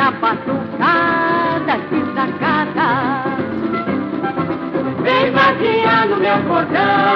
na batucada desacatada. Vem vaguear no meu cordão.